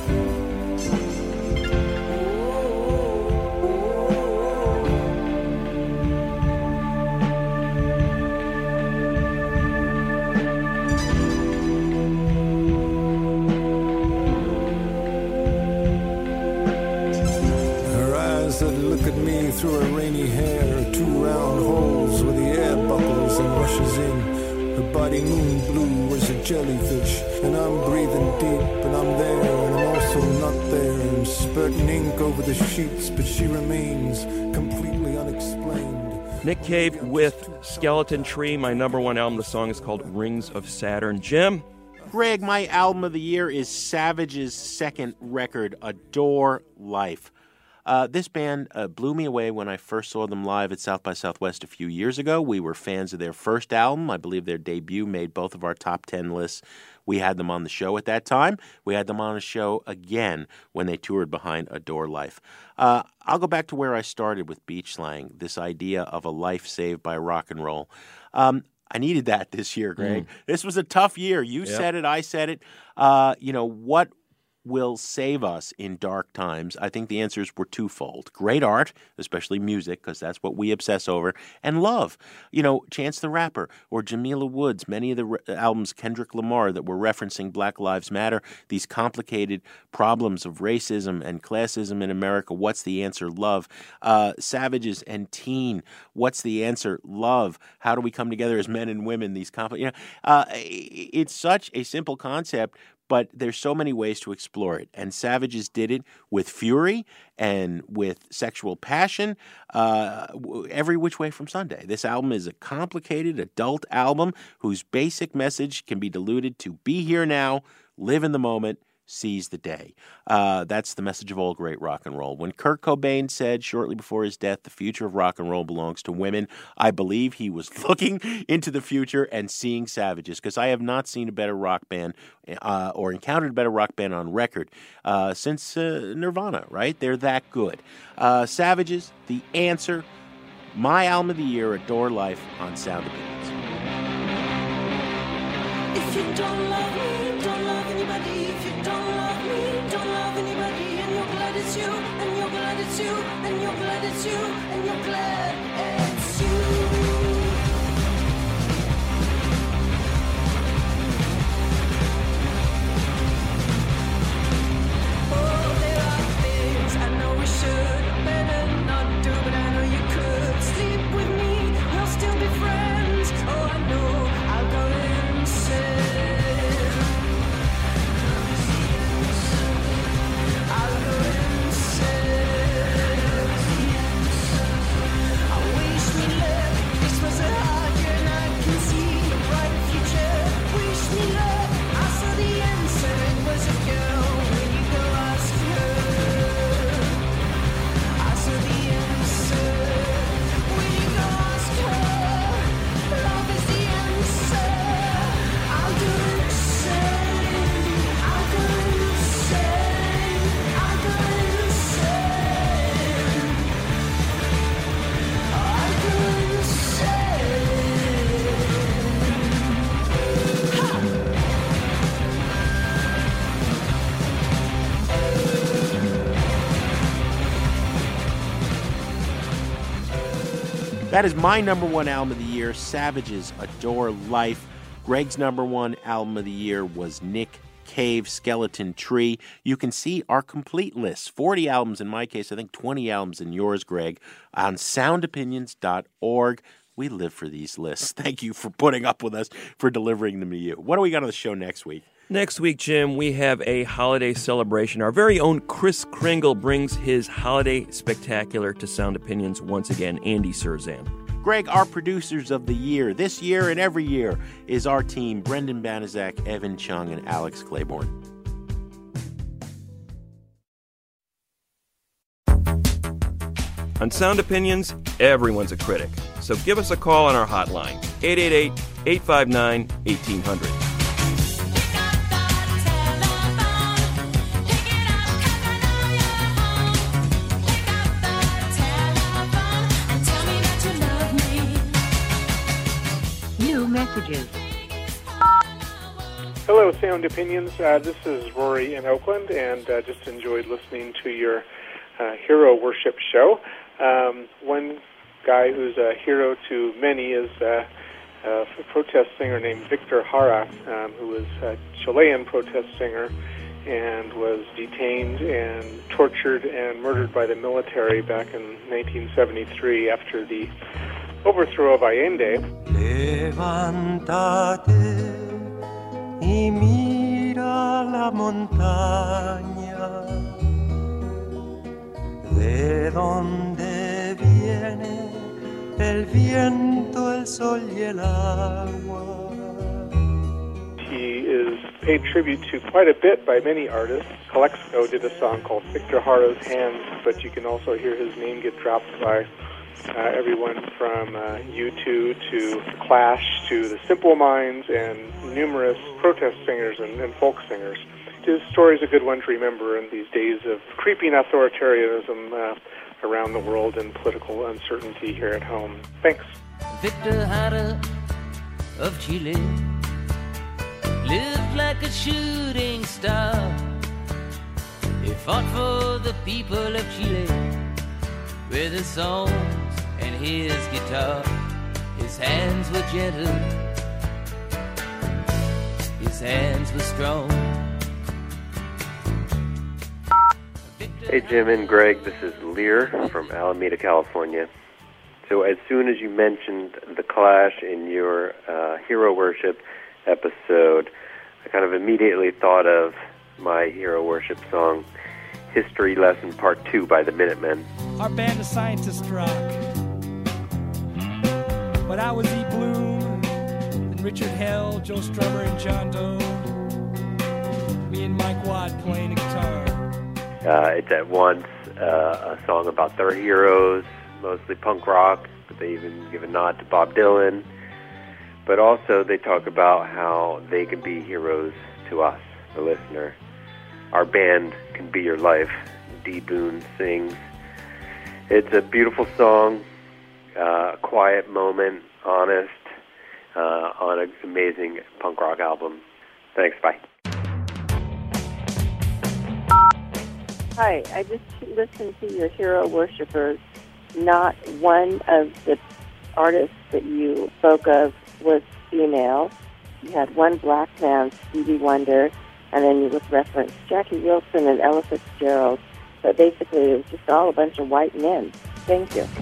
Through her rainy hair, two round holes where the air buckles and rushes in. Her body moon blue as a jellyfish, and I'm breathing deep, and I'm there, and I'm also not there, and spurting ink over the sheets, but she remains completely unexplained. Nick Cave with Skeleton Tree, my number one album. The song is called Rings of Saturn. Jim? Greg, my album of the year is Savage's second record, Adore Life. Uh, this band uh, blew me away when I first saw them live at South by Southwest a few years ago. We were fans of their first album. I believe their debut made both of our top ten lists. We had them on the show at that time. We had them on a show again when they toured behind Adore Life. Uh, I'll go back to where I started with Beach Slang, this idea of a life saved by rock and roll. Um, I needed that this year, Greg. Mm. This was a tough year. You yep. said it. I said it. Uh, you know, what will save us in dark times? I think the answers were twofold. Great art, especially music, because that's what we obsess over, and love. You know, Chance the Rapper or Jamila Woods, many of the re- albums, Kendrick Lamar, that were referencing Black Lives Matter, these complicated problems of racism and classism in America. What's the answer? Love. Uh, Savages and Teen. What's the answer? Love. How do we come together as men and women? These compli- you know, uh, it's such a simple concept, but there's so many ways to explore it. And Savages did it with fury and with sexual passion, uh, every which way from Sunday. This album is a complicated adult album whose basic message can be diluted to be here now, live in the moment, seize the day. Uh, that's the message of all great rock and roll. When Kurt Cobain said shortly before his death, the future of rock and roll belongs to women, I believe he was looking into the future and seeing Savages, because I have not seen a better rock band uh, or encountered a better rock band on record uh, since uh, Nirvana, right? They're that good. Uh, Savages, The Answer, my album of the year, Adore Life on Sound Opinions. If you don't love me, don't love anybody. If you don't love me, don't love anybody. And you're glad it's you, and you're glad it's you, and you're glad it's you, and you're glad it's you. Oh, there are things I know we should better not do, but I know you could sleep with me. We'll still be friends. Oh, I know I'll go insane. I'll go insane. I wish me luck. This was a hard year and I can see a brighter future. Wish me luck. I saw the answer. It was a girl. When you go ask her, I saw the answer. When you go ask her, love is the answer. I'll go insane. I'll go insane. I'll go insane. I'll go insane. That is my number one album of the year, Savages Adore Life. Greg's number one album of the year was Nick Cave, Skeleton Tree. You can see our complete list, forty albums in my case, I think twenty albums in yours, Greg, on sound opinions dot org. We live for these lists. Thank you for putting up with us, for delivering them to you. What do we got on the show next week? Next week, Jim, we have a holiday celebration. Our very own Chris Kringle brings his holiday spectacular to Sound Opinions once again, Andy Surzan. Greg, our producers of the year, this year and every year, is our team, Brendan Banaszak, Evan Chung, and Alex Claiborne. On Sound Opinions, everyone's a critic. So give us a call on our hotline, eight eight eight, eight five nine, one eight zero zero. Messages. Hello, Sound Opinions. Uh, this is Rory in Oakland, and uh, just enjoyed listening to your uh, hero worship show. Um, one guy who's a hero to many is uh, a protest singer named Victor Jara, um, who was a Chilean protest singer and was detained and tortured and murdered by the military back in nineteen seventy-three after the overthrow of Allende. Levántate y mira la montaña, de donde viene el viento, el sol y el agua. He is paid tribute to quite a bit by many artists. Calexico did a song called Victor Jara's Hands, but you can also hear his name get dropped by Uh, everyone from uh, U two to The Clash to the Simple Minds and numerous protest singers and, and folk singers. His story is a good one to remember in these days of creeping authoritarianism uh, around the world and political uncertainty here at home. Thanks. Victor Jara of Chile lived like a shooting star. He fought for the people of Chile with his songs and his guitar. His hands were gentle, his hands were strong. Hey Jim and Greg, this is Lear from Alameda, California. So as soon as you mentioned The Clash in your uh, hero worship episode, I kind of immediately thought of my hero worship song, History Lesson Part two by the Minutemen. Our band of scientists rock. But I was E. Bloom, and Richard Hell, Joe Strummer, and John Doe. Me and Mike Watt playing a guitar. Uh, it's at once uh, a song about their heroes, mostly punk rock, but they even give a nod to Bob Dylan. But also they talk about how they can be heroes to us, the listener. Our band can be your life. D. Boone sings. It's a beautiful song, uh, a quiet moment, honest. uh, on an amazing punk rock album. Thanks, bye. Hi, I just listened to your Hero Worshippers. Not one of the artists that you spoke of was female. You had one black man, Stevie Wonder, and then you would reference Jackie Wilson and Ella Fitzgerald. But basically, it was just all a bunch of white men. Thank you.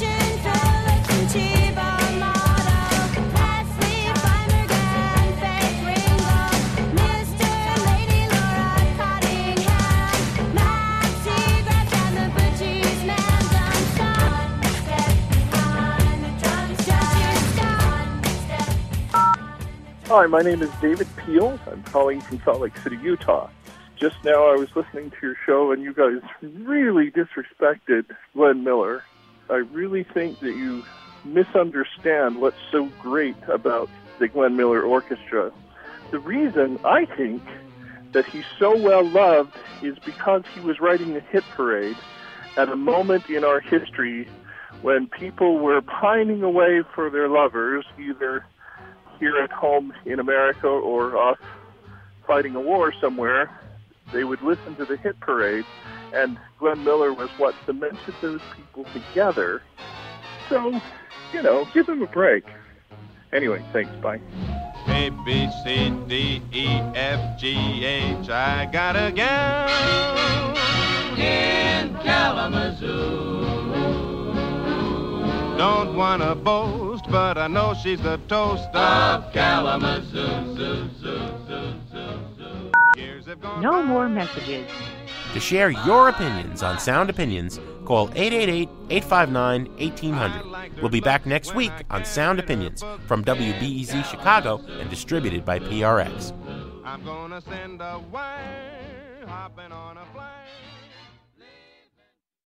Hi, my name is David Peel. I'm calling from Salt Lake City, Utah. Just now I was listening to your show and you guys really disrespected Glenn Miller. I really think that you misunderstand what's so great about the Glenn Miller Orchestra. The reason I think that he's so well loved is because he was writing the hit parade at a moment in our history when people were pining away for their lovers, either here at home in America or off fighting a war somewhere. They would listen to the hit parade, and Glenn Miller was what cemented those people together. So, you know, give him a break. Anyway, thanks, bye. A, B, C, D, E, F, G, H, I got a gal in Kalamazoo. Don't wanna boast, but I know she's the toast of Kalamazoo. Zoo, zoo, zoo, zoo, zoo. Years have gone No more messages. To share your opinions on Sound Opinions, call eight eight eight, eight five nine, one eight zero zero. We'll be back next week on Sound Opinions from W B E Z Chicago and distributed by P R X. I'm gonna send away, hopping on a plane.